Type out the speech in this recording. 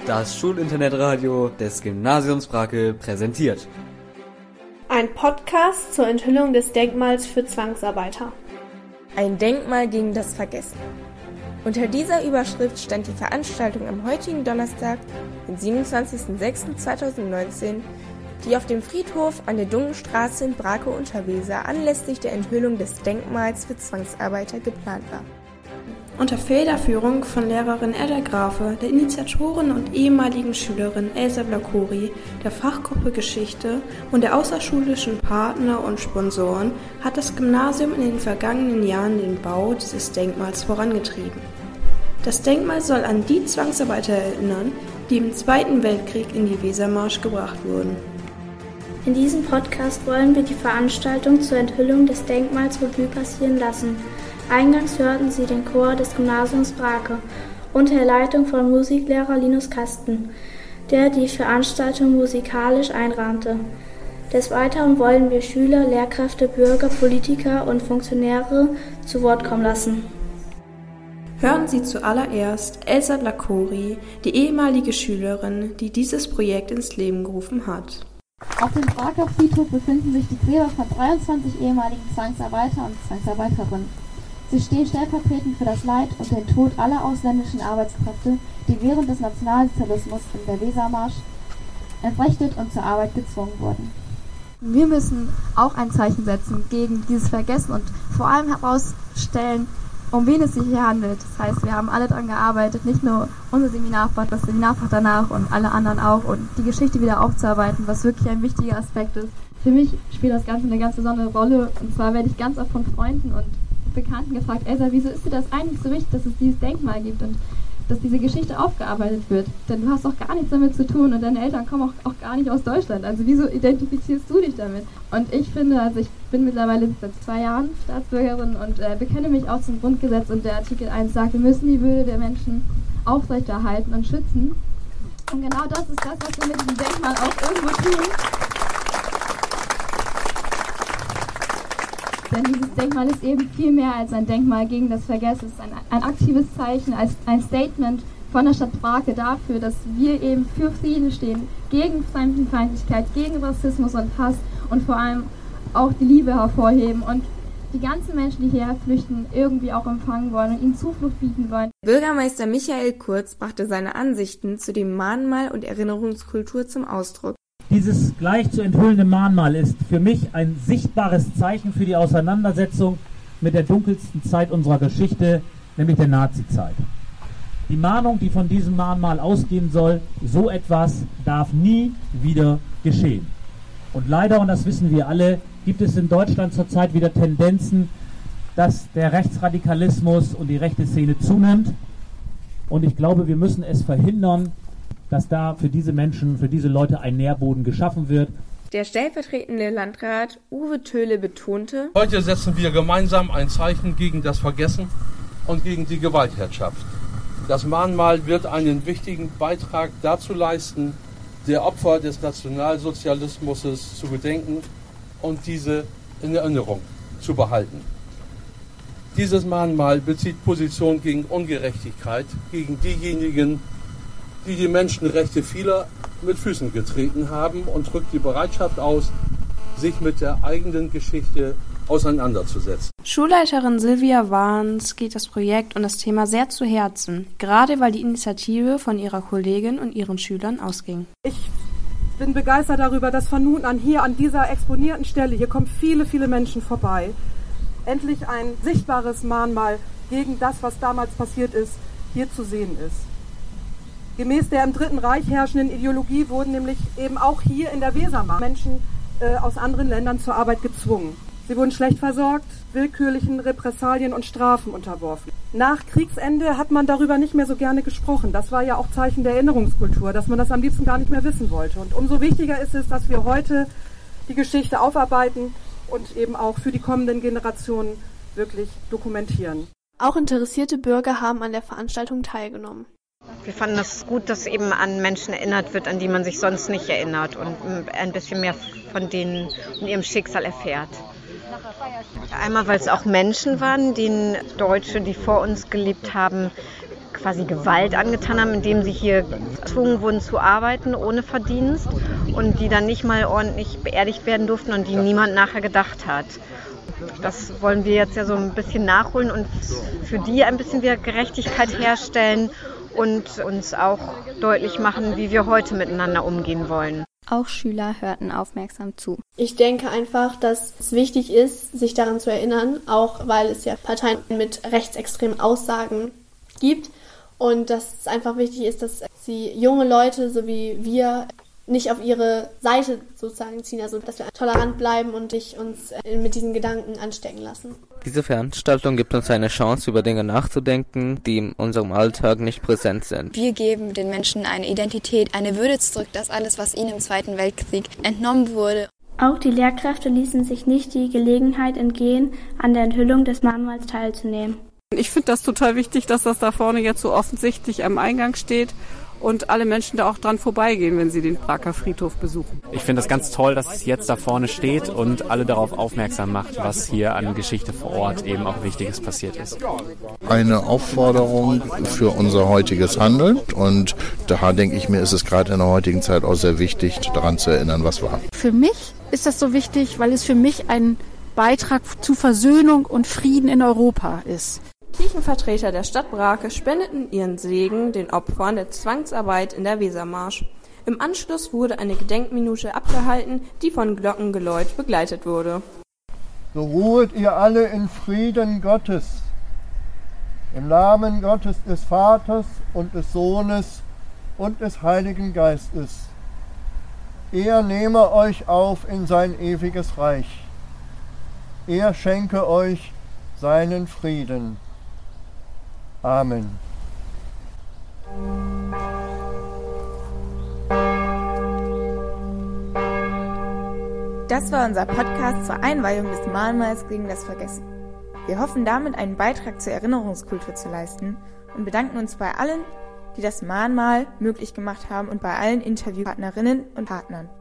Das Schulinternetradio des Gymnasiums Brakel präsentiert. Ein Podcast zur Enthüllung des Denkmals für Zwangsarbeiter. Ein Denkmal gegen das Vergessen. Unter dieser Überschrift stand die Veranstaltung am heutigen Donnerstag, den 27.06.2019, die auf dem Friedhof an der Dungenstraße in Brakel-Unterweser anlässlich der Enthüllung des Denkmals für Zwangsarbeiter geplant war. Unter Federführung von Lehrerin Edda Grafe, der Initiatorin und ehemaligen Schülerin Elsa Blacori, der Fachgruppe Geschichte und der außerschulischen Partner und Sponsoren hat das Gymnasium in den vergangenen Jahren den Bau dieses Denkmals vorangetrieben. Das Denkmal soll an die Zwangsarbeiter erinnern, die im Zweiten Weltkrieg in die Wesermarsch gebracht wurden. In diesem Podcast wollen wir die Veranstaltung zur Enthüllung des Denkmals Revue passieren lassen. Eingangs hörten Sie den Chor des Gymnasiums Brakel unter der Leitung von Musiklehrer Linus Kasten, der die Veranstaltung musikalisch einrahmte. Des Weiteren wollen wir Schüler, Lehrkräfte, Bürger, Politiker und Funktionäre zu Wort kommen lassen. Hören Sie zuallererst Elsa Blacori, die ehemalige Schülerin, die dieses Projekt ins Leben gerufen hat. Auf dem Braker Friedhof befinden sich die Gräber von 23 ehemaligen Zwangsarbeiter und Zwangsarbeiterinnen. Sie stehen stellvertretend für das Leid und den Tod aller ausländischen Arbeitskräfte, die während des Nationalsozialismus in der Wesermarsch entrechtet und zur Arbeit gezwungen wurden. Wir müssen auch ein Zeichen setzen gegen dieses Vergessen und vor allem herausstellen, um wen es sich hier handelt. Das heißt, wir haben alle daran gearbeitet, nicht nur unser Seminarfach, das Seminarfach danach und alle anderen auch, und die Geschichte wieder aufzuarbeiten, was wirklich ein wichtiger Aspekt ist. Für mich spielt das Ganze eine ganz besondere Rolle, und zwar werde ich ganz oft von Freunden und Bekannten gefragt: Elsa, wieso ist dir das eigentlich so wichtig, dass es dieses Denkmal gibt und dass diese Geschichte aufgearbeitet wird? Denn du hast doch gar nichts damit zu tun und deine Eltern kommen auch gar nicht aus Deutschland. Also wieso identifizierst du dich damit? Und ich finde, also ich bin mittlerweile seit 2 Jahren Staatsbürgerin und bekenne mich auch zum Grundgesetz, und der Artikel 1 sagt, wir müssen die Würde der Menschen aufrechterhalten und schützen. Und genau das ist das, was wir mit diesem Denkmal auch irgendwo tun. Denn dieses Denkmal ist eben viel mehr als ein Denkmal gegen das Vergessen. Es ist ein aktives Zeichen, ein Statement von der Stadt Brakel dafür, dass wir eben für Frieden stehen, gegen Fremdenfeindlichkeit, gegen Rassismus und Hass und vor allem auch die Liebe hervorheben und die ganzen Menschen, die hierher flüchten, irgendwie auch empfangen wollen und ihnen Zuflucht bieten wollen. Bürgermeister Michael Kurz brachte seine Ansichten zu dem Mahnmal und Erinnerungskultur zum Ausdruck. Dieses gleich zu enthüllende Mahnmal ist für mich ein sichtbares Zeichen für die Auseinandersetzung mit der dunkelsten Zeit unserer Geschichte, nämlich der Nazizeit. Die Mahnung, die von diesem Mahnmal ausgehen soll: so etwas darf nie wieder geschehen. Und leider, und das wissen wir alle, gibt es in Deutschland zurzeit wieder Tendenzen, dass der Rechtsradikalismus und die rechte Szene zunimmt. Und ich glaube, wir müssen es verhindern, dass da für diese Menschen, für diese Leute ein Nährboden geschaffen wird. Der stellvertretende Landrat Uwe Töhle betonte: Heute setzen wir gemeinsam ein Zeichen gegen das Vergessen und gegen die Gewaltherrschaft. Das Mahnmal wird einen wichtigen Beitrag dazu leisten, der Opfer des Nationalsozialismus zu gedenken und diese in Erinnerung zu behalten. Dieses Mahnmal bezieht Position gegen Ungerechtigkeit, gegen diejenigen, die die Menschenrechte vieler mit Füßen getreten haben, und drückt die Bereitschaft aus, sich mit der eigenen Geschichte auseinanderzusetzen. Schulleiterin Silvia Warns geht das Projekt und das Thema sehr zu Herzen, gerade weil die Initiative von ihrer Kollegin und ihren Schülern ausging. Ich bin begeistert darüber, dass von nun an hier an dieser exponierten Stelle, hier kommen viele, viele Menschen vorbei, endlich ein sichtbares Mahnmal gegen das, was damals passiert ist, hier zu sehen ist. Gemäß der im Dritten Reich herrschenden Ideologie wurden nämlich eben auch hier in der Wesermarsch Menschen aus anderen Ländern zur Arbeit gezwungen. Sie wurden schlecht versorgt, willkürlichen Repressalien und Strafen unterworfen. Nach Kriegsende hat man darüber nicht mehr so gerne gesprochen. Das war ja auch Zeichen der Erinnerungskultur, dass man das am liebsten gar nicht mehr wissen wollte. Und umso wichtiger ist es, dass wir heute die Geschichte aufarbeiten und eben auch für die kommenden Generationen wirklich dokumentieren. Auch interessierte Bürger haben an der Veranstaltung teilgenommen. Wir fanden es gut, dass eben an Menschen erinnert wird, an die man sich sonst nicht erinnert, und ein bisschen mehr von denen und ihrem Schicksal erfährt. Einmal, weil es auch Menschen waren, die Deutsche, die vor uns gelebt haben, quasi Gewalt angetan haben, indem sie hier gezwungen wurden zu arbeiten ohne Verdienst und die dann nicht mal ordentlich beerdigt werden durften und die niemand nachher gedacht hat. Das wollen wir jetzt ja so ein bisschen nachholen und für die ein bisschen wieder Gerechtigkeit herstellen und uns auch deutlich machen, wie wir heute miteinander umgehen wollen. Auch Schüler hörten aufmerksam zu. Ich denke einfach, dass es wichtig ist, sich daran zu erinnern, auch weil es ja Parteien mit rechtsextremen Aussagen gibt und dass es einfach wichtig ist, dass sie junge Leute, so wie wir, nicht auf ihre Seite sozusagen ziehen, also dass wir tolerant bleiben und nicht uns mit diesen Gedanken anstecken lassen. Diese Veranstaltung gibt uns eine Chance, über Dinge nachzudenken, die in unserem Alltag nicht präsent sind. Wir geben den Menschen eine Identität, eine Würde zurück, dass alles, was ihnen im Zweiten Weltkrieg entnommen wurde. Auch die Lehrkräfte ließen sich nicht die Gelegenheit entgehen, an der Enthüllung des Mahnmals teilzunehmen. Ich finde das total wichtig, dass das da vorne jetzt so offensichtlich am Eingang steht und alle Menschen da auch dran vorbeigehen, wenn sie den Braker Friedhof besuchen. Ich finde es ganz toll, dass es jetzt da vorne steht und alle darauf aufmerksam macht, was hier an Geschichte vor Ort eben auch Wichtiges passiert ist. Eine Aufforderung für unser heutiges Handeln und da denke ich mir, ist es gerade in der heutigen Zeit auch sehr wichtig, daran zu erinnern, was war. Für mich ist das so wichtig, weil es für mich ein Beitrag zu Versöhnung und Frieden in Europa ist. Kirchenvertreter der Stadt Brake spendeten ihren Segen den Opfern der Zwangsarbeit in der Wesermarsch. Im Anschluss wurde eine Gedenkminute abgehalten, die von Glockengeläut begleitet wurde. So ruhet ihr alle in Frieden Gottes, im Namen Gottes des Vaters und des Sohnes und des Heiligen Geistes. Er nehme euch auf in sein ewiges Reich. Er schenke euch seinen Frieden. Amen. Das war unser Podcast zur Einweihung des Mahnmals gegen das Vergessen. Wir hoffen damit einen Beitrag zur Erinnerungskultur zu leisten und bedanken uns bei allen, die das Mahnmal möglich gemacht haben und bei allen Interviewpartnerinnen und Partnern.